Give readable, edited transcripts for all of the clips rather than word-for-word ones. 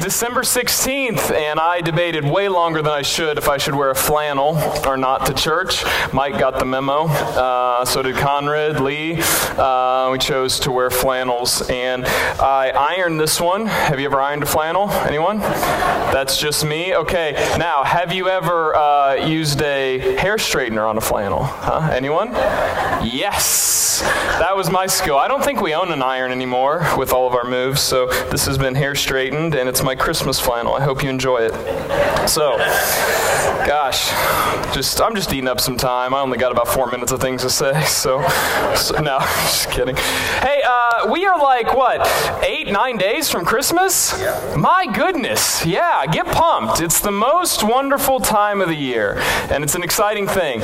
December 16th, and I debated way longer than I should if I should wear a flannel or not to church. Mike got the memo. So did Conrad, Lee. We chose to wear flannels, and I ironed this one. Have you ever ironed a flannel? Anyone? That's just me? Okay. Now, have you ever used a hair straightener on a flannel? Anyone? Yes. That was my skill. I don't think we own an iron anymore with all of our moves, so this has been hair straightened, and it's my Christmas flannel. I hope you enjoy it. So, gosh, I'm just eating up some time. I only got about 4 minutes of things to say, so no, just kidding. Hey, we are like, 8-9 days from Christmas? Yeah. My goodness, yeah, get pumped. It's the most wonderful time of the year, and it's an exciting thing.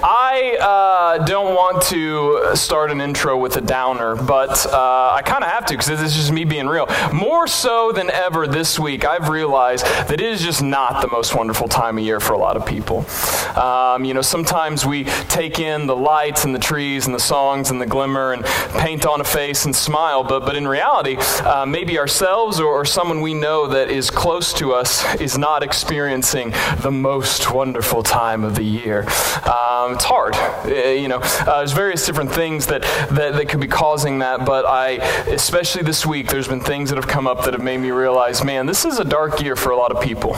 I don't want to start an intro with a downer, but I kind of have to, because this is just me being real. More so than ever this week, I've realized that it is just not the most wonderful time of year for a lot of people. Sometimes we take in the lights and the trees and the songs and the glimmer and paint on a face and smile, but in reality, maybe ourselves or someone we know that is close to us is not experiencing the most wonderful time of the year. It's hard. There's various different things that could be causing that, but especially this week, there's been things that have come up that have made me realize, man, this is a dark year for a lot of people,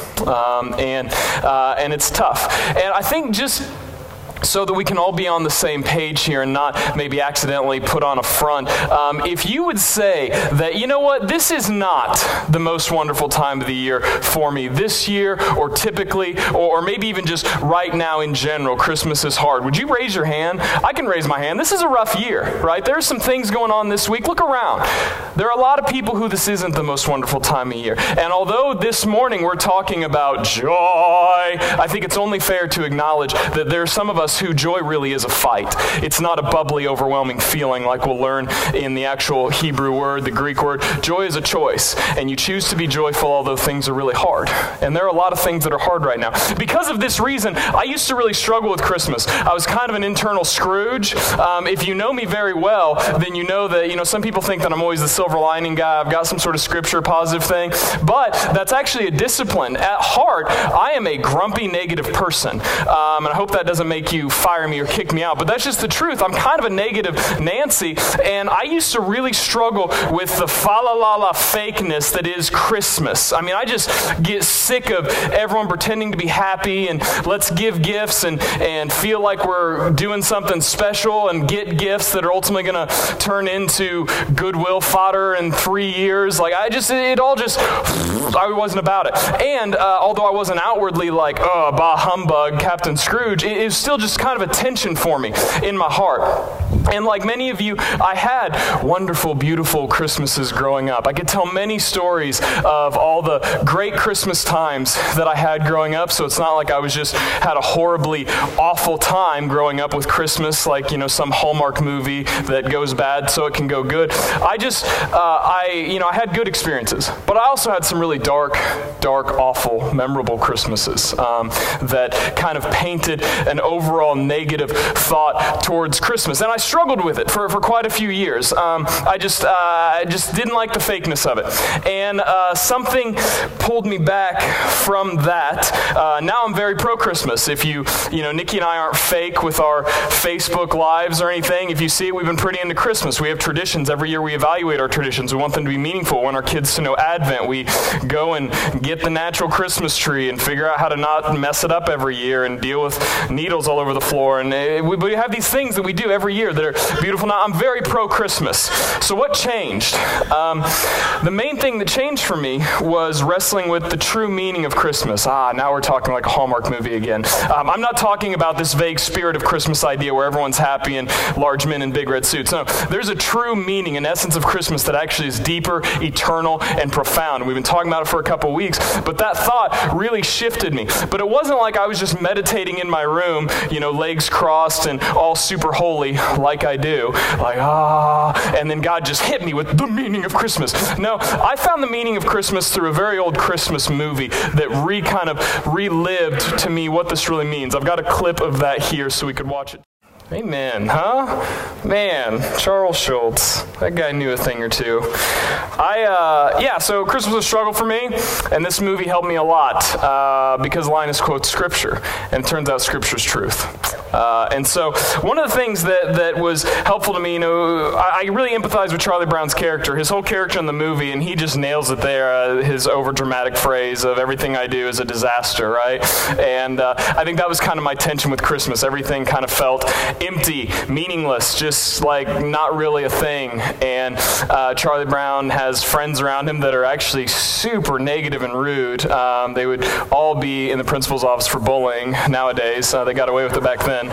and it's tough. And I think just so that we can all be on the same page here and not maybe accidentally put on a front, if you would say that, you know what, this is not the most wonderful time of the year for me this year or typically, or maybe even just right now in general, Christmas is hard. Would you raise your hand? I can raise my hand. This is a rough year, right? There's some things going on this week. Look around. There are a lot of people who this isn't the most wonderful time of year. And although this morning we're talking about joy, I think it's only fair to acknowledge that there are some of us who joy really is a fight. It's not a bubbly, overwhelming feeling like we'll learn in the actual Hebrew word, the Greek word. Joy is a choice, and you choose to be joyful although things are really hard. And there are a lot of things that are hard right now. Because of this reason, I used to really struggle with Christmas. I was kind of an internal Scrooge. If you know me very well, then you know that, some people think that I'm always the silver lining guy. I've got some sort of scripture positive thing. But that's actually a discipline. At heart, I am a grumpy, negative person. And I hope that doesn't make you fire me or kick me out, but that's just the truth. I'm kind of a negative Nancy, and I used to really struggle with the fa-la-la-la fakeness that is Christmas. I mean, I just get sick of everyone pretending to be happy and let's give gifts and feel like we're doing something special and get gifts that are ultimately going to turn into goodwill fodder in 3 years. I wasn't about it. And although I wasn't outwardly like, bah humbug, Captain Scrooge, it was still just kind of a tension for me in my heart. And like many of you, I had wonderful, beautiful Christmases growing up. I could tell many stories of all the great Christmas times that I had growing up, so it's not like I was just had a horribly awful time growing up with Christmas, like, some Hallmark movie that goes bad so it can go good. I had good experiences, but I also had some really dark, awful, memorable Christmases that kind of painted an overall negative thought towards Christmas. And I struggled with it for quite a few years. I just didn't like the fakeness of it. And something pulled me back from that. Now I'm very pro-Christmas. If Nikki and I aren't fake with our Facebook lives or anything. If you see it, we've been pretty into Christmas. We have traditions. Every year we evaluate our traditions. We want them to be meaningful. We want our kids to know Advent. We go and get the natural Christmas tree and figure out how to not mess it up every year and deal with needles all over the floor. And we have these things that we do every year that are beautiful. Now, I'm very pro-Christmas. So what changed? The main thing that changed for me was wrestling with the true meaning of Christmas. Now we're talking like a Hallmark movie again. I'm not talking about this vague spirit of Christmas idea where everyone's happy and large men in big red suits. No, there's a true meaning, an essence of Christmas that actually is deeper, eternal, and profound. We've been talking about it for a couple weeks, but that thought really shifted me. But it wasn't like I was just meditating in my room, legs crossed and all super holy like I do. And then God just hit me with the meaning of Christmas. No, I found the meaning of Christmas through a very old Christmas movie that relived to me what this really means. I've got a clip of that here so we could watch it. Amen, huh? Man, Charles Schultz, that guy knew a thing or two. So Christmas was a struggle for me, and this movie helped me a lot because Linus quotes Scripture, and it turns out Scripture's truth. And so one of the things that was helpful to me, I really empathize with Charlie Brown's character, his whole character in the movie, and he just nails it there, his over-dramatic phrase of everything I do is a disaster, right? And I think that was kind of my tension with Christmas. Everything kind of felt empty, meaningless, just like not really a thing. And Charlie Brown has friends around him that are actually super negative and rude. They would all be in the principal's office for bullying nowadays. They got away with it back then.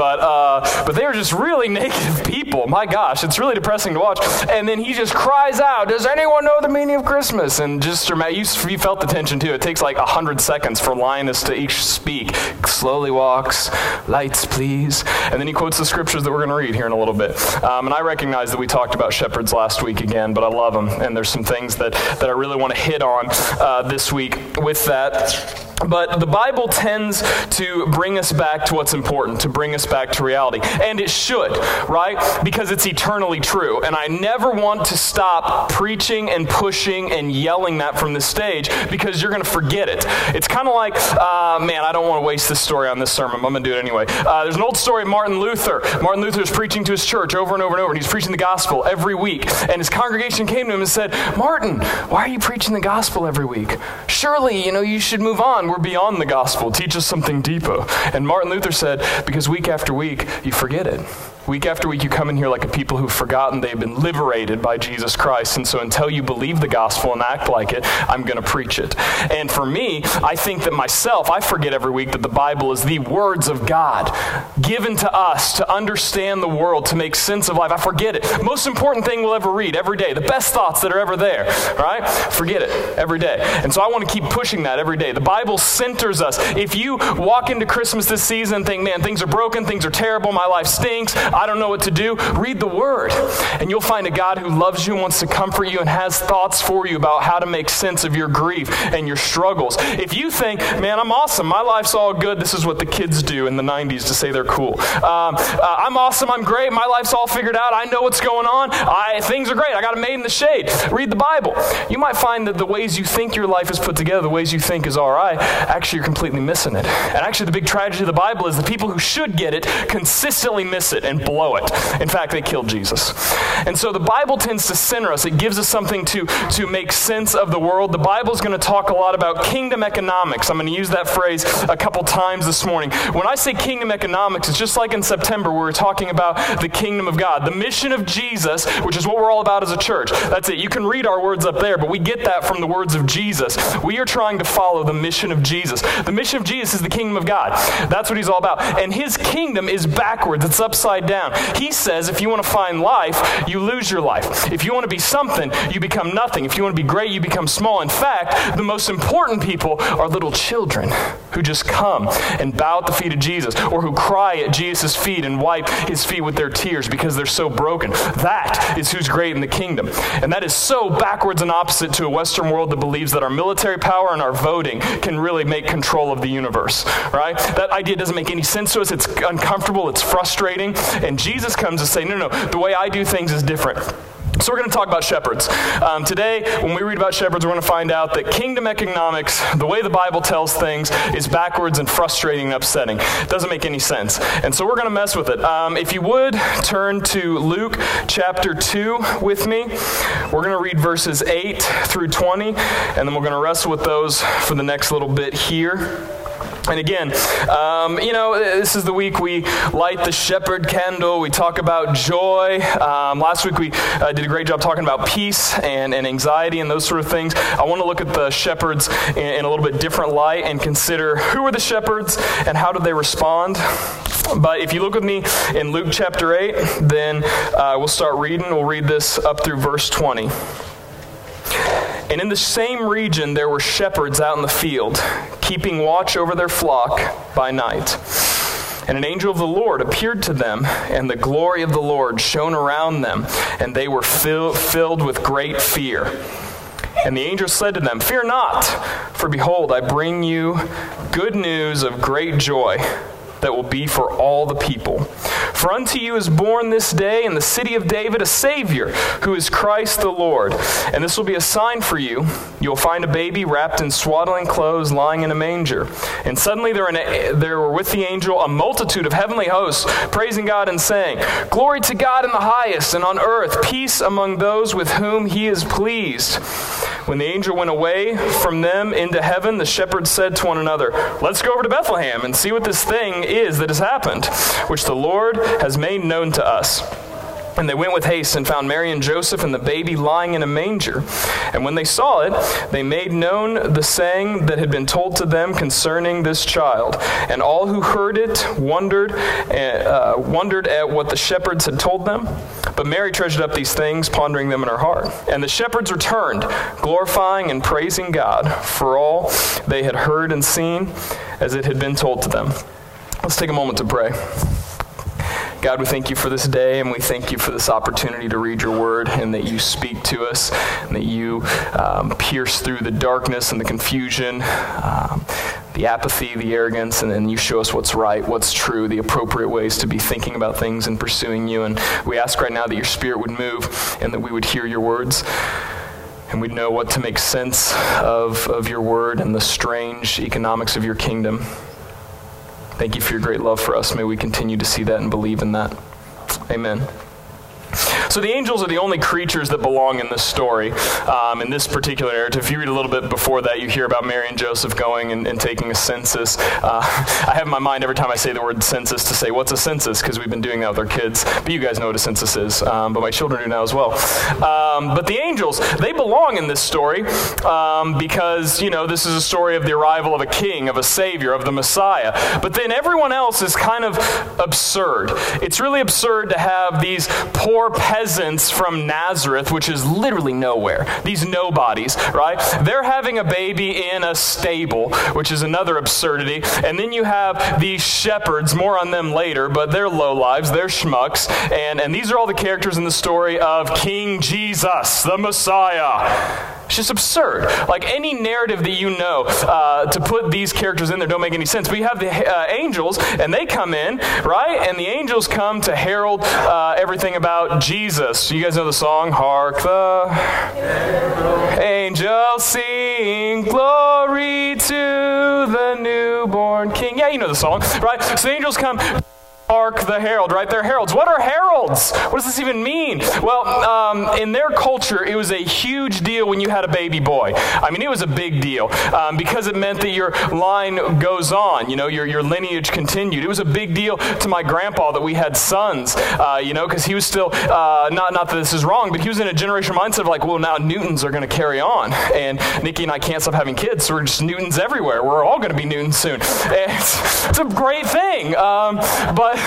But they were just really negative people. My gosh, it's really depressing to watch. And then he just cries out, "Does anyone know the meaning of Christmas?" And just you felt the tension too. It takes like 100 seconds for Linus to each speak. Slowly walks, lights please. And then he quotes the scriptures that we're going to read here in a little bit. And I recognize that we talked about shepherds last week again, but I love them. And there's some things that I really want to hit on this week with that. But the Bible tends to bring us back to what's important, to bring us back to reality. And it should, right? Because it's eternally true. And I never want to stop preaching and pushing and yelling that from the stage because you're going to forget it. It's kind of like, man, I don't want to waste this story on this sermon. I'm going to do it anyway. There's an old story of Martin Luther. Martin Luther was preaching to his church over and over and over, and he's preaching the gospel every week. And his congregation came to him and said, "Martin, why are you preaching the gospel every week? Surely, you should move on. We're beyond the gospel. Teach us something deeper." And Martin Luther said, "Because week after week, you forget it. Week after week, you come in here like a people who've forgotten they've been liberated by Jesus Christ. And so until you believe the gospel and act like it, I'm going to preach it." And for me, I think that myself, I forget every week that the Bible is the words of God given to us to understand the world, to make sense of life. I forget it. Most important thing we'll ever read every day. The best thoughts that are ever there, right? Forget it every day. And so I want to keep pushing that every day. The Bible centers us. If you walk into Christmas this season and think, "Man, things are broken, things are terrible, my life stinks, I don't know what to do," read the Word. And you'll find a God who loves you and wants to comfort you and has thoughts for you about how to make sense of your grief and your struggles. If you think, "Man, I'm awesome, my life's all good," this is what the kids do in the 90s to say they're cool. "I'm awesome, I'm great, my life's all figured out, I know what's going on, things are great, I got it made in the shade." Read the Bible. You might find that the ways you think your life is put together, the ways you think is all right, actually you're completely missing it. And actually the big tragedy of the Bible is the people who should get it consistently miss it and blow it. In fact, they killed Jesus. And so the Bible tends to center us. It gives us something to make sense of the world. The Bible's going to talk a lot about kingdom economics. I'm going to use that phrase a couple times this morning. When I say kingdom economics, it's just like in September where we're talking about the kingdom of God. The mission of Jesus, which is what we're all about as a church. That's it. You can read our words up there, but we get that from the words of Jesus. We are trying to follow the mission of Jesus. The mission of Jesus is the kingdom of God. That's what he's all about. And his kingdom is backwards. It's upside down. He says if you want to find life, you lose your life. If you want to be something, you become nothing. If you want to be great, you become small. In fact, the most important people are little children who just come and bow at the feet of Jesus, or who cry at Jesus' feet and wipe his feet with their tears because they're so broken. That is who's great in the kingdom. And that is so backwards and opposite to a Western world that believes that our military power and our voting can really make control of the universe, right? That idea doesn't make any sense to us. It's uncomfortable. It's frustrating. And Jesus comes to say, no, the way I do things is different. So we're going to talk about shepherds. Today, when we read about shepherds, we're going to find out that kingdom economics, the way the Bible tells things, is backwards and frustrating and upsetting. It doesn't make any sense. And so we're going to mess with it. If you would, turn to Luke chapter 2 with me. We're going to read verses 8 through 20, and then we're going to wrestle with those for the next little bit here. And again, this is the week we light the shepherd candle. We talk about joy. Last week we did a great job talking about peace and anxiety and those sort of things. I want to look at the shepherds in a little bit different light and consider who are the shepherds and how did they respond. But if you look with me in Luke chapter 8, then we'll start reading. We'll read this up through verse 20. "And in the same region there were shepherds out in the field, keeping watch over their flock by night. And an angel of the Lord appeared to them, and the glory of the Lord shone around them, and they were filled with great fear. And the angel said to them, 'Fear not, for behold, I bring you good news of great joy, that will be for all the people. For unto you is born this day in the city of David a Savior, who is Christ the Lord. And this will be a sign for you. You will find a baby wrapped in swaddling clothes, lying in a manger. And suddenly there were with the angel a multitude of heavenly hosts, praising God and saying, Glory to God in the highest, and on earth peace among those with whom he is pleased. When the angel went away from them into heaven, the shepherds said to one another, Let's go over to Bethlehem and see what this thing is that has happened, which the Lord has made known to us. And they went with haste and found Mary and Joseph and the baby lying in a manger. And when they saw it, they made known the saying that had been told to them concerning this child. And all who heard it wondered at what the shepherds had told them. But Mary treasured up these things, pondering them in her heart. And the shepherds returned, glorifying and praising God for all they had heard and seen as it had been told to them. Let's take a moment to pray. God, we thank you for this day, and we thank you for this opportunity to read your word, and that you speak to us, and that you pierce through the darkness and the confusion, the apathy, the arrogance, and then you show us what's right, what's true, the appropriate ways to be thinking about things and pursuing you. And we ask right now that your Spirit would move, and that we would hear your words, and we'd know what to make sense of your word and the strange economics of your kingdom. Thank you for your great love for us. May we continue to see that and believe in that. Amen. So the angels are the only creatures that belong in this story, in this particular narrative. If you read a little bit before that, you hear about Mary and Joseph going and taking a census. I have in my mind every time I say the word census to say, what's a census? Because we've been doing that with our kids. But you guys know what a census is. But my children do now as well. But the angels, they belong in this story because, this is a story of the arrival of a king, of a savior, of the Messiah. But then everyone else is kind of absurd. It's really absurd to have these poor peasants from Nazareth, which is literally nowhere. These nobodies, right? They're having a baby in a stable, which is another absurdity. And then you have these shepherds, more on them later, but they're lowlives, they're schmucks. And these are all the characters in the story of King Jesus, the Messiah. It's just absurd. Like any narrative that you know, to put these characters in there don't make any sense. But you have the angels, and they come in, right? And the angels come to herald everything about Jesus. You guys know the song, Hark the angels sing, glory to the newborn King. Yeah, you know the song, right? So the angels come, Hark the herald, right? They're heralds. What are heralds? What does this even mean? Well, in their culture, it was a huge deal when you had a baby boy. I mean, it was a big deal because it meant that your line goes on, your lineage continued. It was a big deal to my grandpa that we had sons, because he was still, not that this is wrong, but he was in a generational mindset of like, well, now Newtons are going to carry on. And Nikki and I can't stop having kids, so we're just Newtons everywhere. We're all going to be Newtons soon. And it's a great thing. But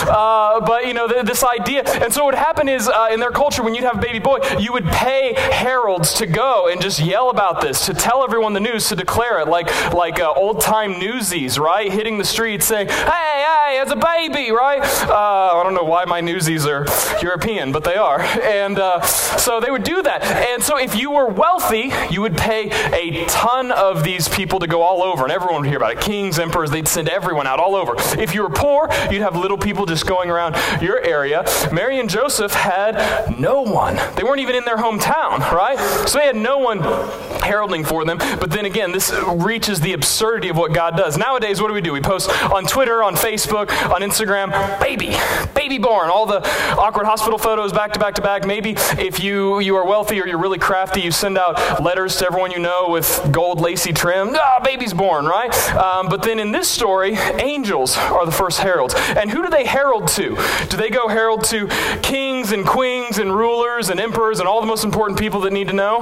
this idea, and so what would happen is in their culture, when you'd have a baby boy, you would pay heralds to go and just yell about this, to tell everyone the news, to declare it, like old-time newsies, right? Hitting the streets saying, hey, it's a baby, right? I don't know why my newsies are European, but they are. And so they would do that. And so if you were wealthy, you would pay a ton of these people to go all over, and everyone would hear about it. Kings, emperors, they'd send everyone out all over. If you were poor, you'd have little people just going around your area. Mary and Joseph had no one. They weren't even in their hometown, right? So they had no one heralding for them. But then again, this reaches the absurdity of what God does. Nowadays, what do? We post on Twitter, on Facebook, on Instagram, baby born, all the awkward hospital photos back to back to back. Maybe if you are wealthy or you're really crafty, you send out letters to everyone you know with gold lacy trim. Baby's born, right? But then in this story, angels are the first heralds. And who do they herald to? Do they go herald to kings and queens and rulers and emperors and all the most important people that need to know?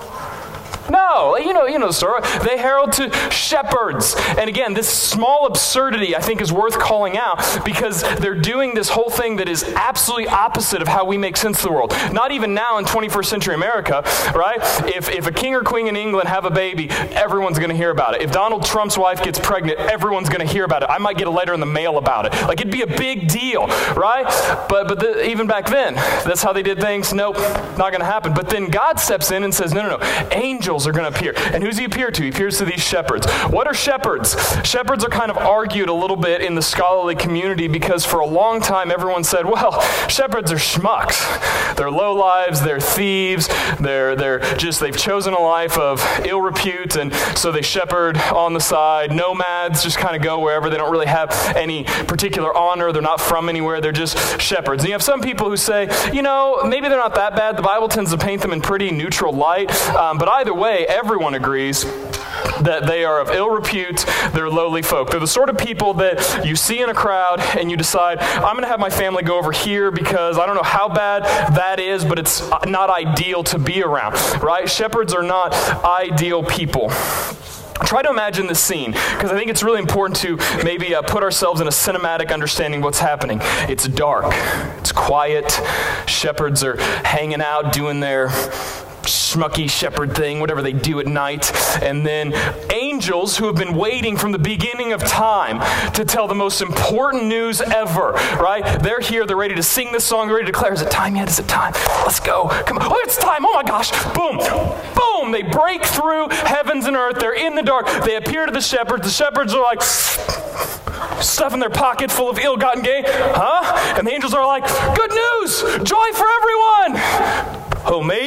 No, you know the story. They herald to shepherds. And again, this small absurdity, I think, is worth calling out because they're doing this whole thing that is absolutely opposite of how we make sense of the world. Not even now in 21st century America, right? If a king or queen in England have a baby, everyone's going to hear about it. If Donald Trump's wife gets pregnant, everyone's going to hear about it. I might get a letter in the mail about it. Like, it'd be a big deal, right? But even back then, that's how they did things. Nope, not going to happen. But then God steps in and says, no. Angels are going going to appear. And who's he appear to? He appears to these shepherds. What are shepherds? Shepherds are kind of argued a little bit in the scholarly community because for a long time everyone said, well, shepherds are schmucks. They're lowlives, they're thieves, they've chosen a life of ill repute, and so they shepherd on the side. Nomads just kind of go wherever. They don't really have any particular honor. They're not from anywhere. They're just shepherds. And you have some people who say, maybe they're not that bad. The Bible tends to paint them in pretty neutral light. But either way, everyone agrees that they are of ill repute. They're lowly folk. They're the sort of people that you see in a crowd and you decide, I'm going to have my family go over here because I don't know how bad that is, but it's not ideal to be around, right? Shepherds are not ideal people. Try to imagine this scene, because I think it's really important to maybe put ourselves in a cinematic understanding of what's happening. It's dark. It's quiet. Shepherds are hanging out, doing their schmucky shepherd thing, whatever they do at night. And then angels who have been waiting from the beginning of time to tell the most important news ever, right? They're here, they're ready to sing this song, they're ready to declare, is it time yet? Is it time? Let's go. Come on. Oh, it's time. Oh my gosh. Boom. Boom. They break through heavens and earth. They're in the dark. They appear to the shepherds. The shepherds are like stuff in their pocket full of ill-gotten gain. Huh? And the angels are like, good news. Joy for everyone. Oh, me?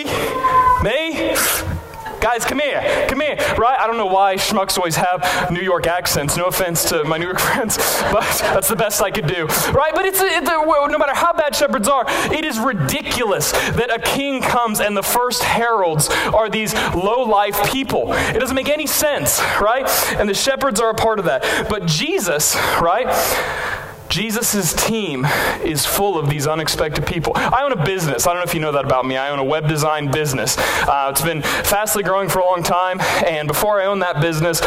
Me? Guys, come here, right? I don't know why schmucks always have New York accents. No offense to my New York friends, but that's the best I could do, right? But no matter how bad shepherds are, it is ridiculous that a king comes and the first heralds are these low-life people. It doesn't make any sense, right? And the shepherds are a part of that. But Jesus, right? Jesus' team is full of these unexpected people. I own a business. I don't know if you know that about me. I own a web design business. It's been fastly growing for a long time, and before I owned that business,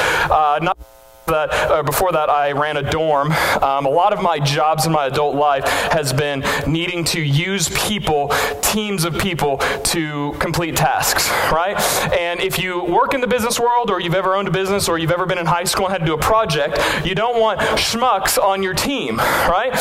before that, I ran a dorm. A lot of my jobs in my adult life has been needing to use people, teams of people, to complete tasks, right? And if you work in the business world, or you've ever owned a business, or you've ever been in high school and had to do a project, you don't want schmucks on your team, right?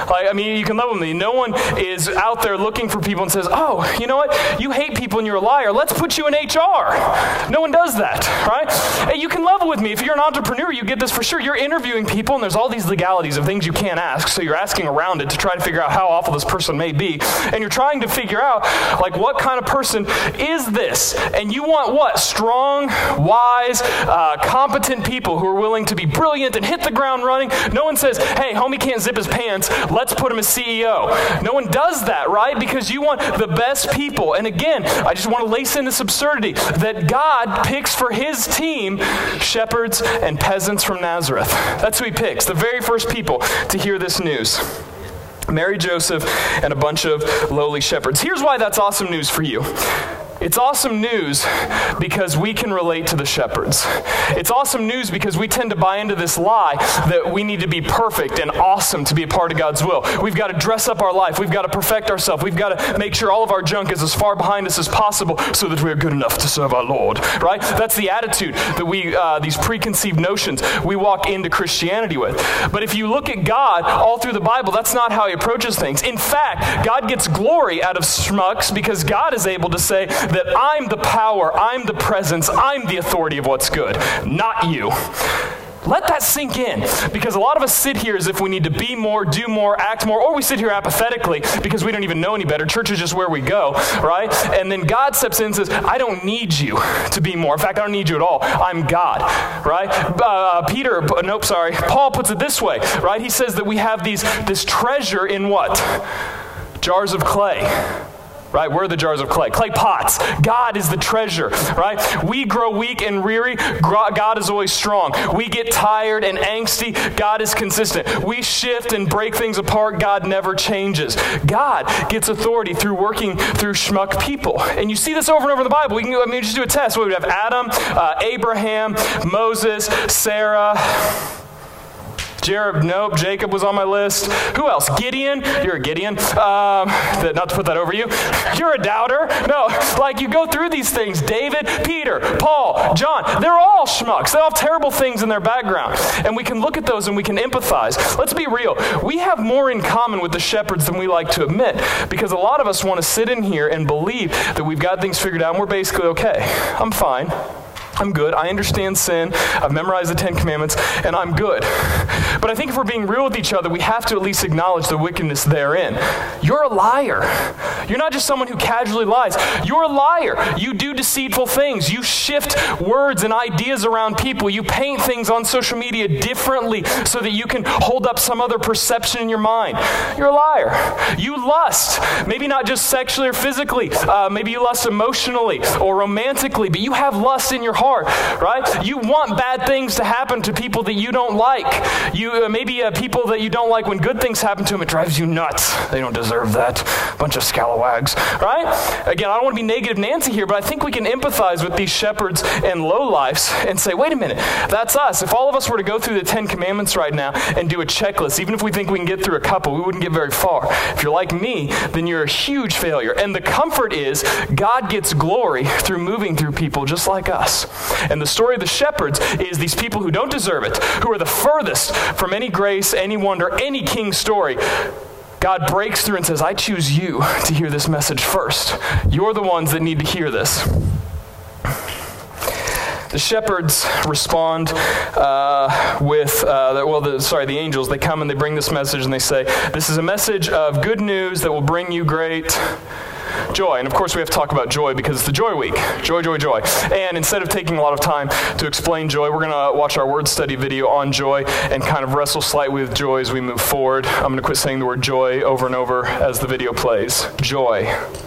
You can love them. No one is out there looking for people and says, oh, you know what? You hate people and you're a liar. Let's put you in HR. No one does that, right? Hey, you can level with me. If you're an entrepreneur, you get this for sure. You're interviewing people, and there's all these legalities of things you can't ask, so you're asking around it to try to figure out how awful this person may be, and you're trying to figure out, what kind of person is this? And you want what? Strong, wise, competent people who are willing to be brilliant and hit the ground running. No one says, hey, homie can't zip his pants, let's put him as CEO. No one does that, right? Because you want the best people. And again, I just want to lace in this absurdity that God picks for his team shepherds and peasants from Nazareth. That's who he picks, the very first people to hear this news. Mary, Joseph, and a bunch of lowly shepherds. Here's why that's awesome news for you. It's awesome news because we can relate to the shepherds. It's awesome news because we tend to buy into this lie that we need to be perfect and awesome to be a part of God's will. We've got to dress up our life. We've got to perfect ourselves. We've got to make sure all of our junk is as far behind us as possible so that we're good enough to serve our Lord, right? That's the attitude that these preconceived notions we walk into Christianity with. But if you look at God all through the Bible, that's not how he approaches things. In fact, God gets glory out of schmucks because God is able to say that I'm the power, I'm the presence, I'm the authority of what's good, not you. Let that sink in, because a lot of us sit here as if we need to be more, do more, act more, or we sit here apathetically because we don't even know any better. Church is just where we go, right? And then God steps in and says, I don't need you to be more. In fact, I don't need you at all. I'm God, right? Paul puts it this way, right? He says that we have this treasure in what? Jars of clay. Right? We're the jars of clay pots. God is the treasure, right? We grow weak and weary. God is always strong. We get tired and angsty. God is consistent. We shift and break things apart. God never changes. God gets authority through working through schmuck people. And you see this over and over in the Bible. We can just do a test. We would have Adam, Abraham, Moses, Sarah, Jacob was on my list. Who else? Gideon. You're a Gideon. Not to put that over you. You're a doubter. No, you go through these things. David, Peter, Paul, John. They're all schmucks. They all have terrible things in their background. And we can look at those and we can empathize. Let's be real. We have more in common with the shepherds than we like to admit, because a lot of us want to sit in here and believe that we've got things figured out and we're basically okay. I'm fine. I'm good. I understand sin. I've memorized the 10 Commandments, and I'm good. But I think if we're being real with each other, we have to at least acknowledge the wickedness therein. You're a liar. You're not just someone who casually lies. You're a liar. You do deceitful things. You shift words and ideas around people. You paint things on social media differently so that you can hold up some other perception in your mind. You're a liar. You lust. Maybe not just sexually or physically. Maybe you lust emotionally or romantically, but you have lust in your heart, right? You want bad things to happen to people that you don't like. You maybe people that you don't like, when good things happen to them, it drives you nuts. They don't deserve that. Bunch of scalawags, right? Again, I don't want to be negative Nancy here, but I think we can empathize with these shepherds and lowlifes and say, wait a minute, that's us. If all of us were to go through the 10 Commandments right now and do a checklist, even if we think we can get through a couple, we wouldn't get very far. If you're like me, then you're a huge failure. And the comfort is God gets glory through moving through people just like us. And the story of the shepherds is these people who don't deserve it, who are the furthest from any grace, any wonder, any king story. God breaks through and says, I choose you to hear this message first. You're the ones that need to hear this. The shepherds respond the angels, they come and they bring this message and they say, this is a message of good news that will bring you great joy. And of course we have to talk about joy because it's the Joy Week. Joy, joy, joy. And instead of taking a lot of time to explain joy, we're going to watch our word study video on joy and kind of wrestle slightly with joy as we move forward. I'm going to quit saying the word joy over and over as the video plays. Joy.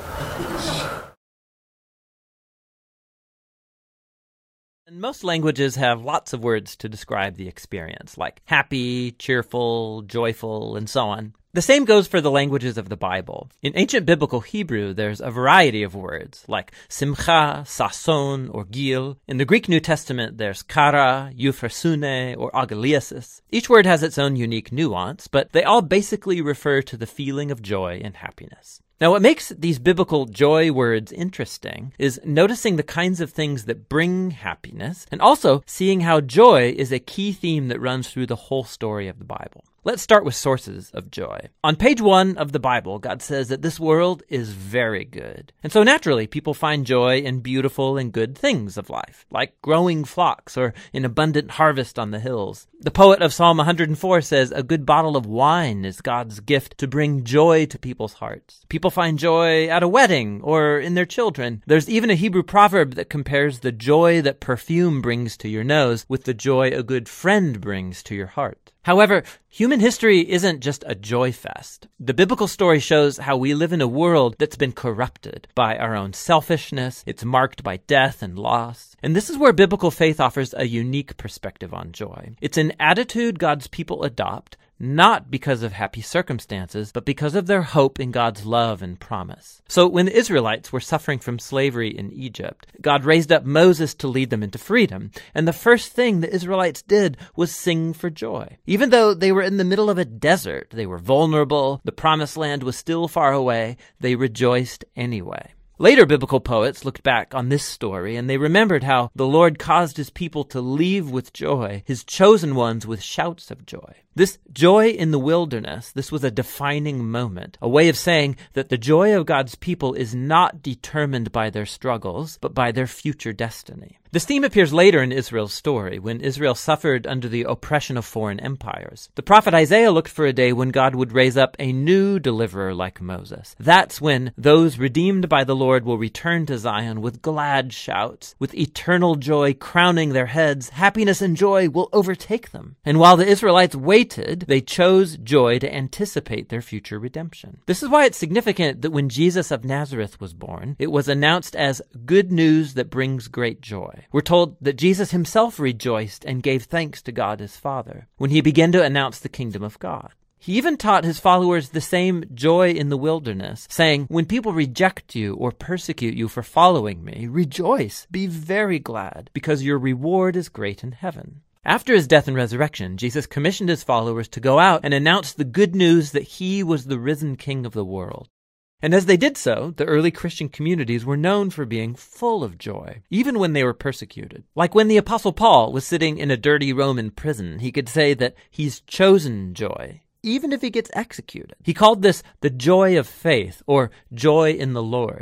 And most languages have lots of words to describe the experience, like happy, cheerful, joyful, and so on. The same goes for the languages of the Bible. In ancient biblical Hebrew, there's a variety of words, like simcha, sason, or gil. In the Greek New Testament, there's kara, euphrosune, or agaliasis. Each word has its own unique nuance, but they all basically refer to the feeling of joy and happiness. Now, what makes these biblical joy words interesting is noticing the kinds of things that bring happiness, and also seeing how joy is a key theme that runs through the whole story of the Bible. Let's start with sources of joy. On page 1 of the Bible, God says that this world is very good. And so naturally, people find joy in beautiful and good things of life, like growing flocks or an abundant harvest on the hills. The poet of Psalm 104 says, a good bottle of wine is God's gift to bring joy to people's hearts. People find joy at a wedding or in their children. There's even a Hebrew proverb that compares the joy that perfume brings to your nose with the joy a good friend brings to your heart. However, human history isn't just a joy fest. The biblical story shows how we live in a world that's been corrupted by our own selfishness. It's marked by death and loss. And this is where biblical faith offers a unique perspective on joy. It's an attitude God's people adopt, not because of happy circumstances, but because of their hope in God's love and promise. So when the Israelites were suffering from slavery in Egypt, God raised up Moses to lead them into freedom. And the first thing the Israelites did was sing for joy. Even though they were in the middle of a desert, they were vulnerable, the promised land was still far away, they rejoiced anyway. Later biblical poets looked back on this story and they remembered how the Lord caused his people to leave with joy, his chosen ones with shouts of joy. This joy in the wilderness, this was a defining moment, a way of saying that the joy of God's people is not determined by their struggles, but by their future destiny. This theme appears later in Israel's story, when Israel suffered under the oppression of foreign empires. The prophet Isaiah looked for a day when God would raise up a new deliverer like Moses. That's when those redeemed by the Lord will return to Zion with glad shouts, with eternal joy crowning their heads. Happiness and joy will overtake them. And while the Israelites waited, they chose joy to anticipate their future redemption. This is why it's significant that when Jesus of Nazareth was born, it was announced as good news that brings great joy. We're told that Jesus himself rejoiced and gave thanks to God his Father when he began to announce the kingdom of God. He even taught his followers the same joy in the wilderness, saying, when people reject you or persecute you for following me, rejoice, be very glad, because your reward is great in heaven. After his death and resurrection, Jesus commissioned his followers to go out and announce the good news that he was the risen King of the world. And as they did so, the early Christian communities were known for being full of joy, even when they were persecuted. Like when the Apostle Paul was sitting in a dirty Roman prison, he could say that he's chosen joy, even if he gets executed. He called this the joy of faith, or joy in the Lord.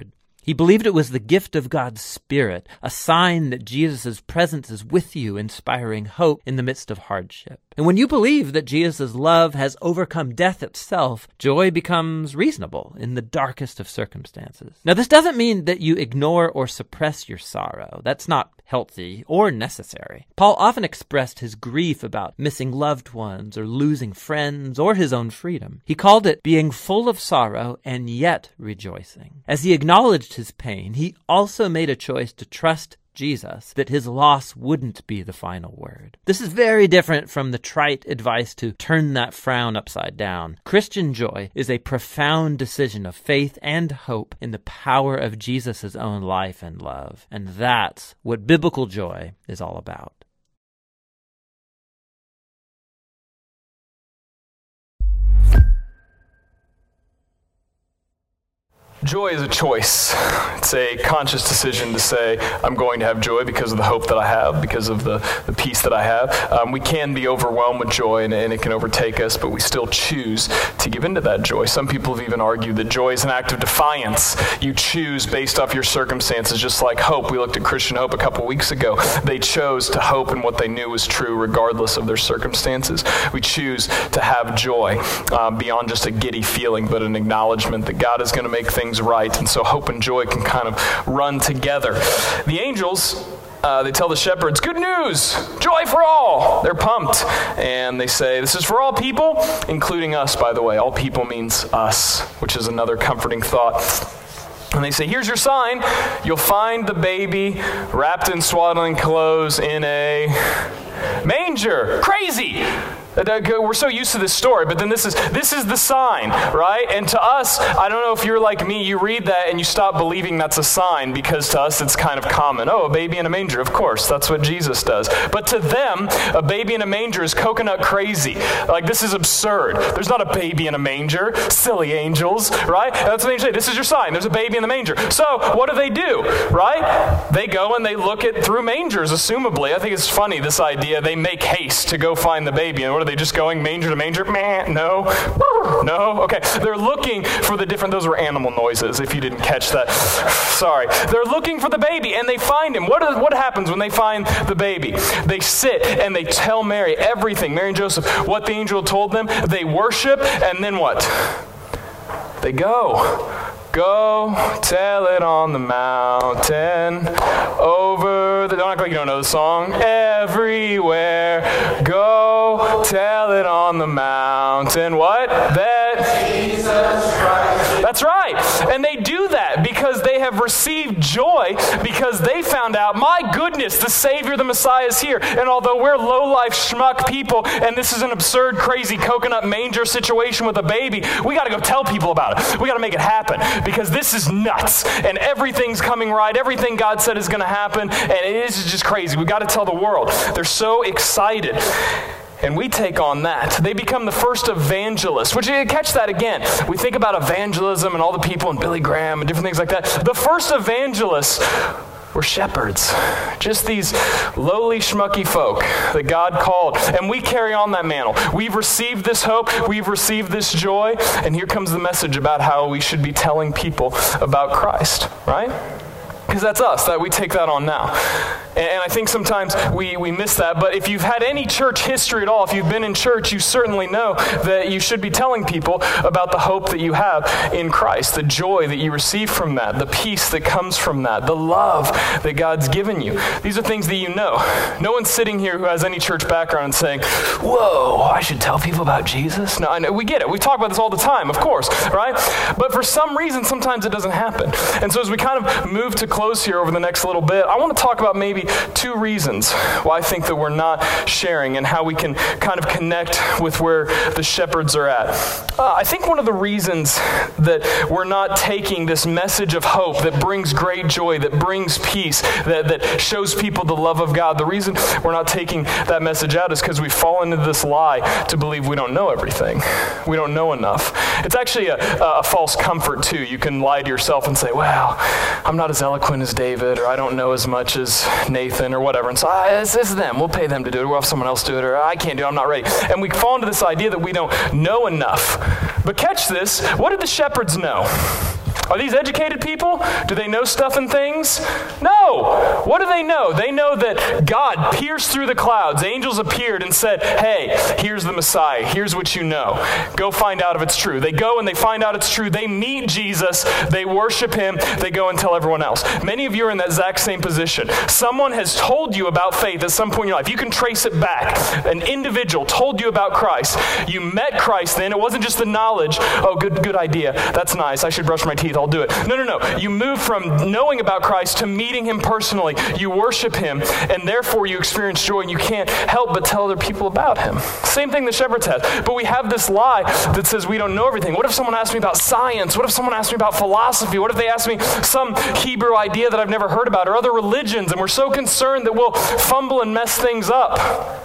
He believed it was the gift of God's Spirit, a sign that Jesus' presence is with you, inspiring hope in the midst of hardship. And when you believe that Jesus' love has overcome death itself, joy becomes reasonable in the darkest of circumstances. Now, this doesn't mean that you ignore or suppress your sorrow. That's not healthy or necessary. Paul often expressed his grief about missing loved ones or losing friends or his own freedom. He called it being full of sorrow and yet rejoicing. As he acknowledged his pain, he also made a choice to trust Jesus, that his loss wouldn't be the final word. This is very different from the trite advice to turn that frown upside down. Christian joy is a profound decision of faith and hope in the power of Jesus' own life and love. And that's what biblical joy is all about. Joy is a choice. It's a conscious decision to say, I'm going to have joy because of the hope that I have, because of the peace that I have. We can be overwhelmed with joy and it can overtake us, but we still choose to give into that joy. Some people have even argued that joy is an act of defiance. You choose based off your circumstances, just like hope. We looked at Christian hope a couple weeks ago. They chose to hope in what they knew was true regardless of their circumstances. We choose to have joy beyond just a giddy feeling, but an acknowledgement that God is going to make things right. And so hope and joy can kind of run together. The angels, they tell the shepherds, good news, joy for all. They're pumped. And they say, this is for all people, including us, by the way. All people means us, which is another comforting thought. And they say, here's your sign. You'll find the baby wrapped in swaddling clothes in a manger. Crazy. We're so used to this story, but then this is the sign, right? And to us, I don't know if you're like me, you read that and you stop believing that's a sign because to us it's kind of common. Oh, a baby in a manger, of course, that's what Jesus does. But to them, a baby in a manger is coconut crazy. Like, this is absurd. There's not a baby in a manger. Silly angels, right? That's what they say. This is your sign. There's a baby in the manger. So what do? Right? They go and they look through mangers, assumably. I think it's funny, this idea. They make haste to go find the baby. And what are they just going manger to manger? Meh, no. Okay. They're looking for the different, those were animal noises, if you didn't catch that. Sorry. They're looking for the baby, and they find him. What happens when they find the baby? They sit, and they tell Mary everything, Mary and Joseph, what the angel told them. They worship, and then what? They go. Go tell it on the mountain, over the, don't act like you don't know the song, everywhere. Go tell it on the mountain. What? That Jesus Christ. That's right. And they do that because they have received joy, because they found out, my goodness, the Savior, the Messiah is here. And although we're low-life schmuck people, and this is an absurd, crazy coconut manger situation with a baby, we got to go tell people about it. We got to make it happen. Because this is nuts, and everything's coming right. Everything God said is going to happen, and it is just crazy. We've got to tell the world. They're so excited. And we take on that. They become the first evangelists, which you catch that again. We think about evangelism and all the people and Billy Graham and different things like that. The first evangelists were shepherds, just these lowly, schmucky folk that God called. And we carry on that mantle. We've received this hope. We've received this joy. And here comes the message about how we should be telling people about Christ, right? Because that's us, that we take that on now. And I think sometimes we miss that. But if you've had any church history at all, if you've been in church, you certainly know that you should be telling people about the hope that you have in Christ, the joy that you receive from that, the peace that comes from that, the love that God's given you. These are things that you know. No one's sitting here who has any church background and saying, whoa, I should tell people about Jesus? No, I know, we get it. We talk about this all the time, of course, right? But for some reason, sometimes it doesn't happen. And so as we kind of move to close here over the next little bit, I want to talk about maybe two reasons why I think that we're not sharing and how we can kind of connect with where the shepherds are at. I think one of the reasons that we're not taking this message of hope that brings great joy, that brings peace, that shows people the love of God, the reason we're not taking that message out is because we've fallen into this lie to believe we don't know everything. We don't know enough. It's actually a false comfort too. You can lie to yourself and say, well, I'm not as eloquent as David, or I don't know as much as Nathan, or whatever. And so it's them. We'll pay them to do it. We'll have someone else do it, or I can't do it. I'm not ready. And we fall into this idea that we don't know enough. But catch this. What did the shepherds know? Are these educated people? Do they know stuff and things? No. What do they know? They know that God pierced through the clouds. Angels appeared and said, hey, here's the Messiah. Here's what you know. Go find out if it's true. They go and they find out it's true. They meet Jesus. They worship him. They go and tell everyone else. Many of you are in that exact same position. Someone has told you about faith at some point in your life. You can trace it back. An individual told you about Christ. You met Christ then. It wasn't just the knowledge. Oh, good idea. That's nice. I should brush my teeth. I'll do it. No. You move from knowing about Christ to meeting him personally. You worship him, and therefore you experience joy, and you can't help but tell other people about him. Same thing the shepherds have. But we have this lie that says we don't know everything. What if someone asks me about science? What if someone asks me about philosophy? What if they ask me some Hebrew idea that I've never heard about, or other religions, and we're so concerned that we'll fumble and mess things up?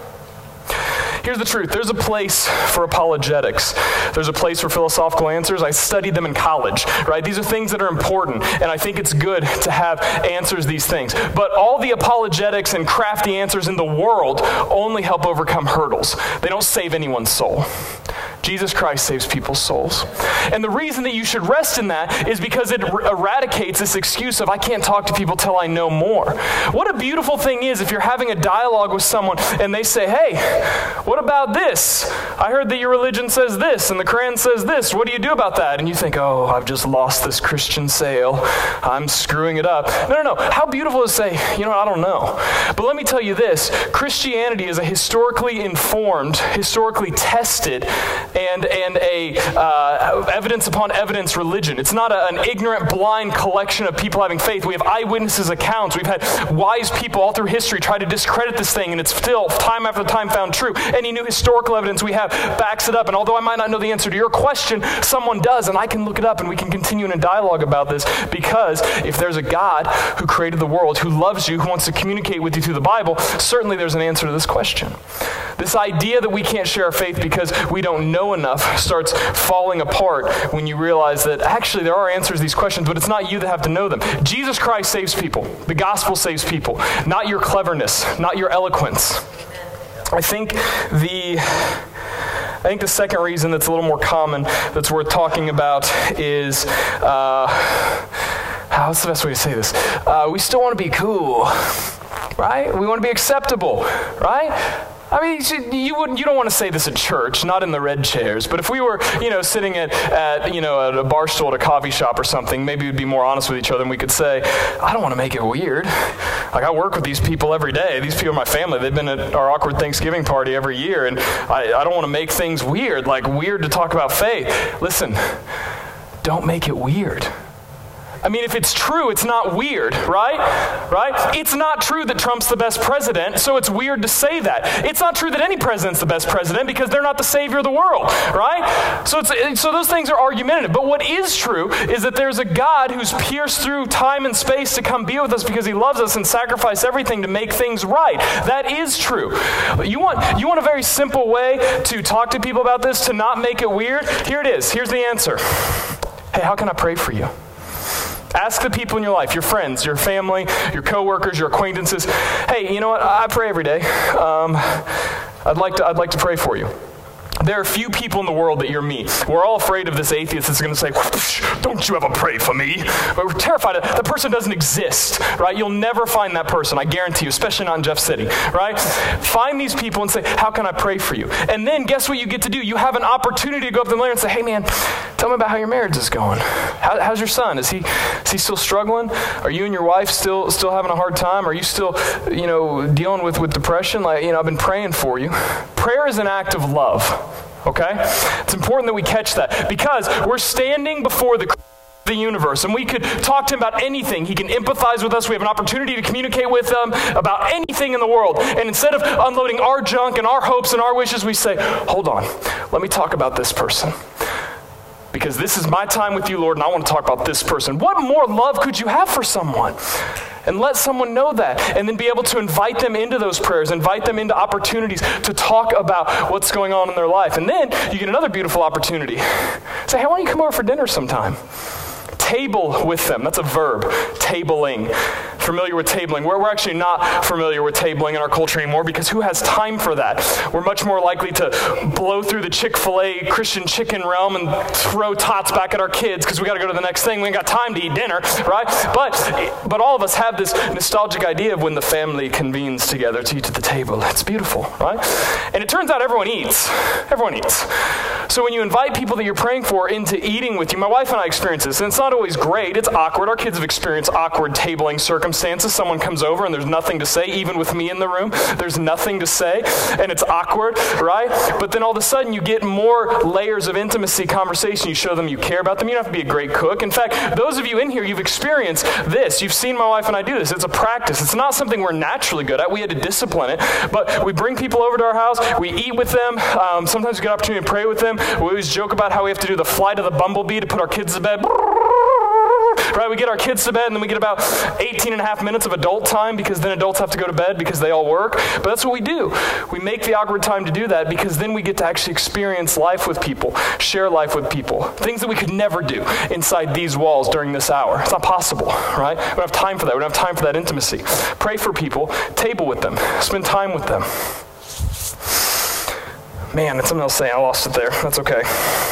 Here's the truth. There's a place for apologetics. There's a place for philosophical answers. I studied them in college, right? These are things that are important, and I think it's good to have answers to these things. But all the apologetics and crafty answers in the world only help overcome hurdles. They don't save anyone's soul. Jesus Christ saves people's souls. And the reason that you should rest in that is because it eradicates this excuse of, I can't talk to people till I know more. What a beautiful thing is if you're having a dialogue with someone and they say, hey, what about this? I heard that your religion says this and the Quran says this. What do you do about that? And you think, oh, I've just lost this Christian sale. I'm screwing it up. No. How beautiful to say, you know, I don't know. But let me tell you this. Christianity is a historically informed, historically tested, and a evidence upon evidence religion. It's not an ignorant, blind collection of people having faith. We have eyewitnesses' accounts. We've had wise people all through history try to discredit this thing, and it's still, time after time, found true. Any new historical evidence we have backs it up. And although I might not know the answer to your question, someone does, and I can look it up, and we can continue in a dialogue about this, because if there's a God who created the world, who loves you, who wants to communicate with you through the Bible, certainly there's an answer to this question. This idea that we can't share our faith because we don't know enough starts falling apart when you realize that actually there are answers to these questions, but it's not you that have to know them. Jesus Christ saves people. The gospel saves people. Not your cleverness, not your eloquence. I think the second reason that's a little more common that's worth talking about is, what's the best way to say this? We still want to be cool, right? We want to be acceptable, right? I mean, you don't want to say this at church, not in the red chairs, but if we were, sitting at a bar stool at a coffee shop or something, maybe we'd be more honest with each other and we could say, I don't want to make it weird. Like, I work with these people every day. These people are my family. They've been at our awkward Thanksgiving party every year, and I don't want to make things weird, like weird to talk about faith. Listen, don't make it weird. I mean, if it's true, it's not weird, right? It's not true that Trump's the best president, so it's weird to say that. It's not true that any president's the best president because they're not the savior of the world, right? So those things are argumentative. But what is true is that there's a God who's pierced through time and space to come be with us because he loves us and sacrificed everything to make things right. That is true. You want a very simple way to talk to people about this, to not make it weird? Here it is. Here's the answer. Hey, how can I pray for you? Ask the people in your life, your friends, your family, your coworkers, your acquaintances. Hey, you know what? I pray every day. I'd like to pray for you. There are few people in the world that you're me. We're all afraid of this atheist that's going to say, don't you ever pray for me? We're terrified. That person doesn't exist, right? You'll never find that person, I guarantee you, especially not in Jeff City, right? Find these people and say, how can I pray for you? And then guess what you get to do? You have an opportunity to go up to them later and say, hey man, tell me about how your marriage is going. How's your son? Is he still struggling? Are you and your wife still having a hard time? Are you still, dealing with depression? I've been praying for you. Prayer is an act of love. Okay? It's important that we catch that because we're standing before the universe and we could talk to him about anything. He can empathize with us. We have an opportunity to communicate with him about anything in the world. And instead of unloading our junk and our hopes and our wishes, we say, hold on, let me talk about this person. Because this is my time with you, Lord, and I want to talk about this person. What more love could you have for someone? And let someone know that, and then be able to invite them into those prayers, invite them into opportunities to talk about what's going on in their life. And then you get another beautiful opportunity. Say, hey, why don't you come over for dinner sometime? Table with them. That's a verb. Tabling. familiar with tabling. We're actually not familiar with tabling in our culture anymore because who has time for that? We're much more likely to blow through the Chick-fil-A Christian chicken realm and throw tots back at our kids because we got to go to the next thing. We ain't got time to eat dinner, right? But all of us have this nostalgic idea of when the family convenes together to eat at the table. It's beautiful, right? And it turns out everyone eats. Everyone eats. So when you invite people that you're praying for into eating with you, my wife and I experience this, and it's not always great. It's awkward. Our kids have experienced awkward tabling circumstances. Someone comes over and there's nothing to say, even with me in the room. There's nothing to say, and it's awkward, right? But then all of a sudden you get more layers of intimacy, conversation. You show them you care about them. You don't have to be a great cook. In fact, those of you in here, you've experienced this. You've seen my wife and I do this. It's a practice. It's not something we're naturally good at. We had to discipline it. But we bring people over to our house. We eat with them. Sometimes we get an opportunity to pray with them. We always joke about how we have to do the flight of the bumblebee to put our kids to bed. Right, we get our kids to bed, and then we get about 18 and a half minutes of adult time because then adults have to go to bed because they all work. But that's what we do. We make the awkward time to do that because then we get to actually experience life with people, share life with people, things that we could never do inside these walls during this hour. It's not possible, right? We don't have time for that. We don't have time for that intimacy. Pray for people, table with them, spend time with them. Man, that's something else saying. I lost it there. That's okay.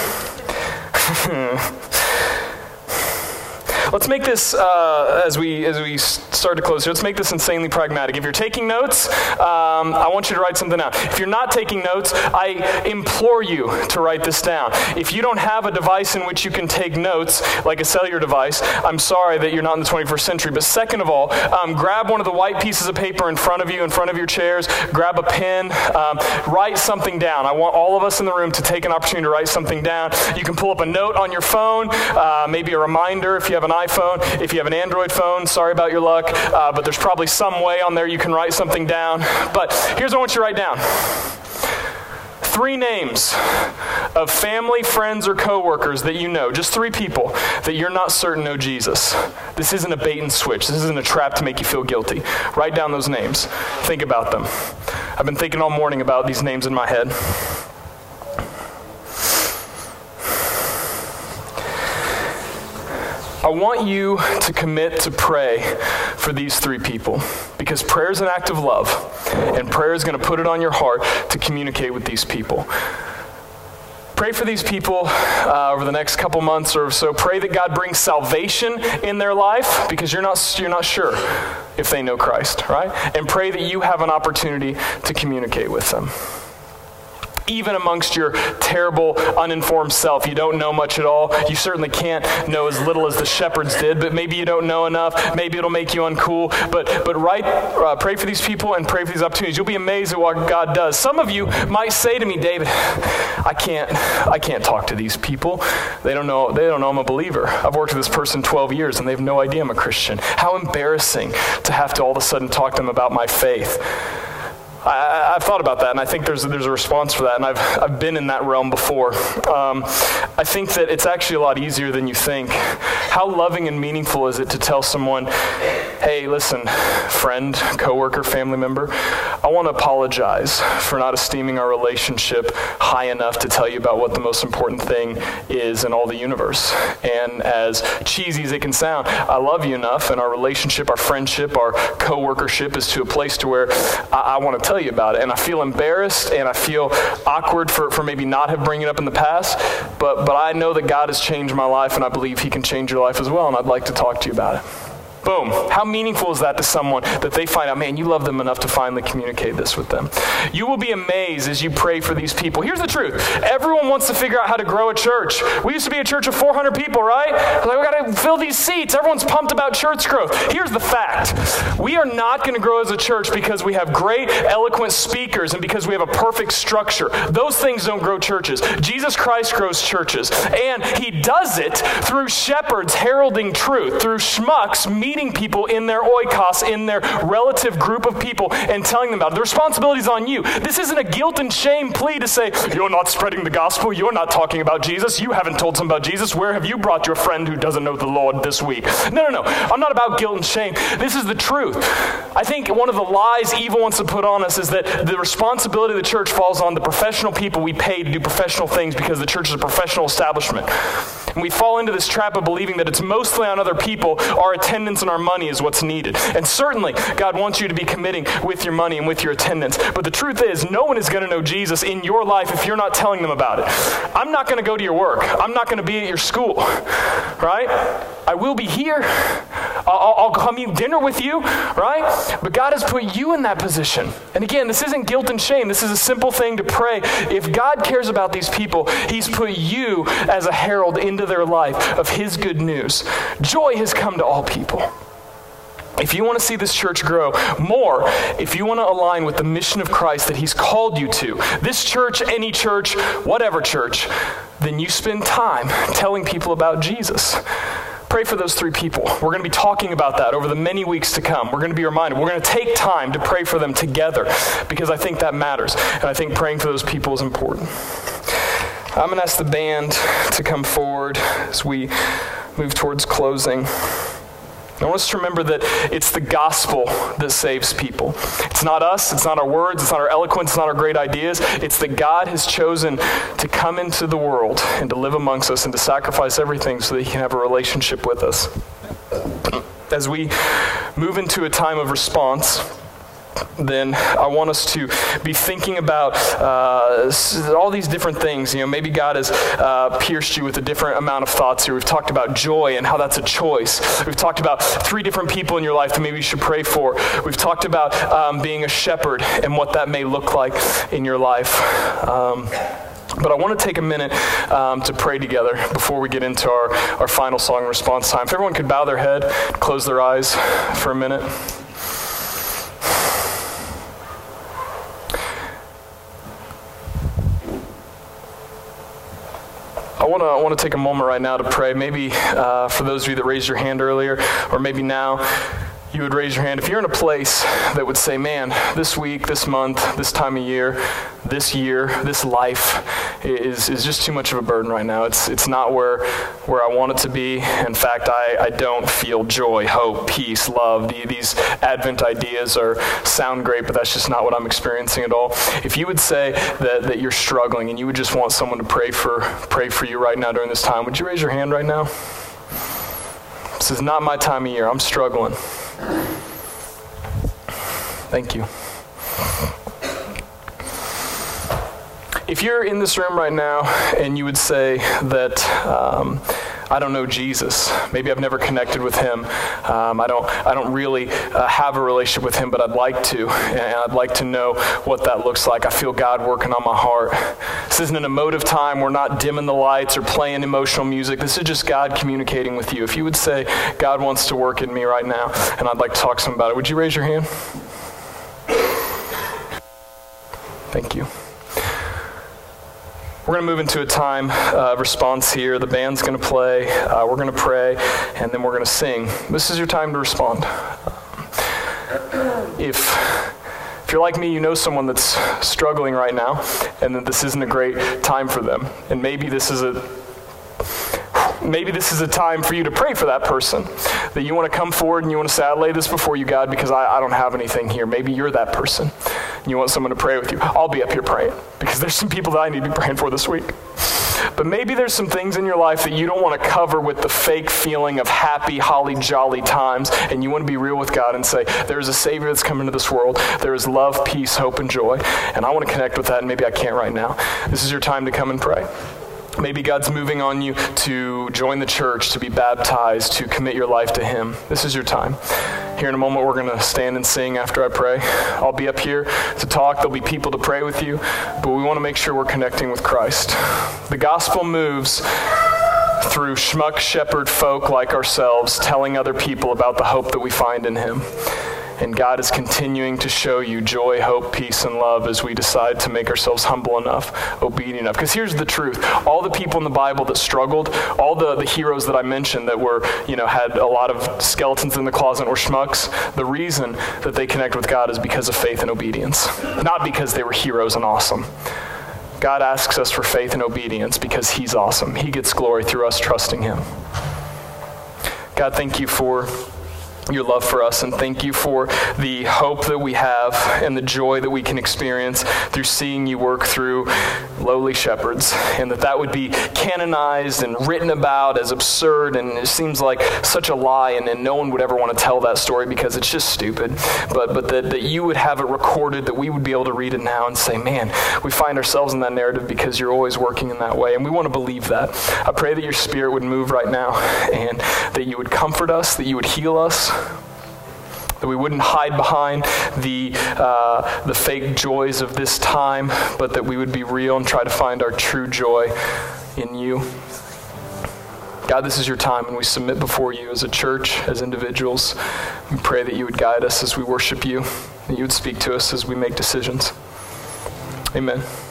Let's make this, as we start to close here, let's make this insanely pragmatic. If you're taking notes, I want you to write something down. If you're not taking notes, I implore you to write this down. If you don't have a device in which you can take notes, like a cellular device, I'm sorry that you're not in the 21st century. But second of all, grab one of the white pieces of paper in front of you, in front of your chairs, grab a pen, write something down. I want all of us in the room to take an opportunity to write something down. You can pull up a note on your phone, maybe a reminder if you have an iPhone. If you have an Android phone, sorry about your luck, but there's probably some way on there you can write something down. But here's what I want you to write down. 3 names of family, friends, or coworkers that you know, just 3 people that you're not certain know Jesus. This isn't a bait and switch. This isn't a trap to make you feel guilty. Write down those names. Think about them. I've been thinking all morning about these names in my head. I want you to commit to pray for these 3 people because prayer is an act of love, and prayer is going to put it on your heart to communicate with these people. Pray for these people over the next couple months or so. Pray that God brings salvation in their life because you're not sure if they know Christ, right? And pray that you have an opportunity to communicate with them. Even amongst your terrible, uninformed self, you don't know much at all. You certainly can't know as little as the shepherds did, but maybe you don't know enough. Maybe it'll make you uncool. But pray for these people and pray for these opportunities. You'll be amazed at what God does. Some of you might say to me, David, I can't talk to these people. They don't know I'm a believer. I've worked with this person 12 years and they have no idea I'm a Christian. How embarrassing to have to all of a sudden talk to them about my faith. I've thought about that, and I think there's a response for that, and I've been in that realm before. I think that it's actually a lot easier than you think. How loving and meaningful is it to tell someone, hey, listen, friend, coworker, family member, I want to apologize for not esteeming our relationship high enough to tell you about what the most important thing is in all the universe. And as cheesy as it can sound, I love you enough, and our relationship, our friendship, our coworkership is to a place to where I want to tell you about it. And I feel embarrassed and I feel awkward for maybe not have bring it up in the past, but I know that God has changed my life, and I believe he can change your life as well, and I'd like to talk to you about it. Boom. How meaningful is that to someone that they find out, man, you love them enough to finally communicate this with them? You will be amazed as you pray for these people. Here's the truth. Everyone wants to figure out how to grow a church. We used to be a church of 400 people, right? Like, we got to fill these seats. Everyone's pumped about church growth. Here's the fact. We are not going to grow as a church because we have great, eloquent speakers and because we have a perfect structure. Those things don't grow churches. Jesus Christ grows churches. And he does it through shepherds heralding truth, through schmucks meeting people in their oikos, in their relative group of people, and telling them about it. The responsibility is on you. This isn't a guilt and shame plea to say, you're not spreading the gospel, you're not talking about Jesus, you haven't told them about Jesus, where have you brought your friend who doesn't know the Lord this week? No. I'm not about guilt and shame. This is the truth. I think one of the lies evil wants to put on us is that the responsibility of the church falls on the professional people we pay to do professional things because the church is a professional establishment. And we fall into this trap of believing that it's mostly on other people, our attendance and and our money is what's needed. And certainly, God wants you to be committing with your money and with your attendance. But the truth is, no one is going to know Jesus in your life if you're not telling them about it. I'm not going to go to your work. I'm not going to be at your school, right? I will be here. I'll come eat dinner with you, right? But God has put you in that position. And again, this isn't guilt and shame. This is a simple thing to pray. If God cares about these people, he's put you as a herald into their life of his good news. Joy has come to all people. If you want to see this church grow more, if you want to align with the mission of Christ that he's called you to, this church, any church, whatever church, then you spend time telling people about Jesus. Pray for those 3 people. We're going to be talking about that over the many weeks to come. We're going to be reminded. We're going to take time to pray for them together because I think that matters. And I think praying for those people is important. I'm going to ask the band to come forward as we move towards closing. I want us to remember that it's the gospel that saves people. It's not us, it's not our words, it's not our eloquence, it's not our great ideas. It's that God has chosen to come into the world and to live amongst us and to sacrifice everything so that he can have a relationship with us. As we move into a time of response, then I want us to be thinking about all these different things. You know, maybe God has pierced you with a different amount of thoughts here. We've talked about joy and how that's a choice. We've talked about 3 different people in your life that maybe you should pray for. We've talked about being a shepherd and what that may look like in your life. But I want to take a minute to pray together before we get into our final song and response time. If everyone could bow their head, close their eyes for a minute. I want to take a moment right now to pray. Maybe for those of you that raised your hand earlier, or maybe now, you would raise your hand. If you're in a place that would say, man, this week, this month, this time of year, this life is just too much of a burden right now. It's not where I want it to be. In fact, I don't feel joy, hope, peace, love. These Advent ideas sound great, but that's just not what I'm experiencing at all. If you would say that you're struggling and you would just want someone to pray for you right now during this time, would you raise your hand right now? This is not my time of year. I'm struggling. Thank you. If you're in this room right now and you would say that I don't know Jesus, maybe I've never connected with him, I don't really have a relationship with him, but I'd like to, and I'd like to know what that looks like. I feel God working on my heart. This isn't an emotive time. We're not dimming the lights or playing emotional music. This is just God communicating with you. If you would say, God wants to work in me right now, and I'd like to talk to him about it, would you raise your hand? Thank you. We're going to move into a time of response here. The band's going to play, we're going to pray, and then we're going to sing. This is your time to respond. If you're like me, you know someone that's struggling right now, and that this isn't a great time for them. And maybe this is a time for you to pray for that person, that you want to come forward and you want to say, I lay this before you, God, because I don't have anything here. Maybe you're that person. You want someone to pray with you. I'll be up here praying because there's some people that I need to be praying for this week. But maybe there's some things in your life that you don't want to cover with the fake feeling of happy, holly, jolly times, and you want to be real with God and say, there is a Savior that's come into this world. There is love, peace, hope, and joy, and I want to connect with that, and maybe I can't right now. This is your time to come and pray. Maybe God's moving on you to join the church, to be baptized, to commit your life to him. This is your time. Here in a moment, we're going to stand and sing after I pray. I'll be up here to talk. There'll be people to pray with you, but we want to make sure we're connecting with Christ. The gospel moves through schmuck shepherd folk like ourselves, telling other people about the hope that we find in him. And God is continuing to show you joy, hope, peace, and love as we decide to make ourselves humble enough, obedient enough. Because here's the truth. All the people in the Bible that struggled, all the heroes that I mentioned that were, had a lot of skeletons in the closet or schmucks, the reason that they connect with God is because of faith and obedience, not because they were heroes and awesome. God asks us for faith and obedience because he's awesome. He gets glory through us trusting him. God, thank you for your love for us, and thank you for the hope that we have and the joy that we can experience through seeing you work through lowly shepherds, and that would be canonized and written about as absurd, and it seems like such a lie, and no one would ever want to tell that story because it's just stupid. But that you would have it recorded, that we would be able to read it now and say, man, we find ourselves in that narrative because you're always working in that way, and we want to believe that. I pray that your Spirit would move right now, and that you would comfort us, that you would heal us, that we wouldn't hide behind the fake joys of this time, but that we would be real and try to find our true joy in you. God, this is your time, and we submit before you as a church, as individuals. We pray that you would guide us as we worship you, that you would speak to us as we make decisions. Amen.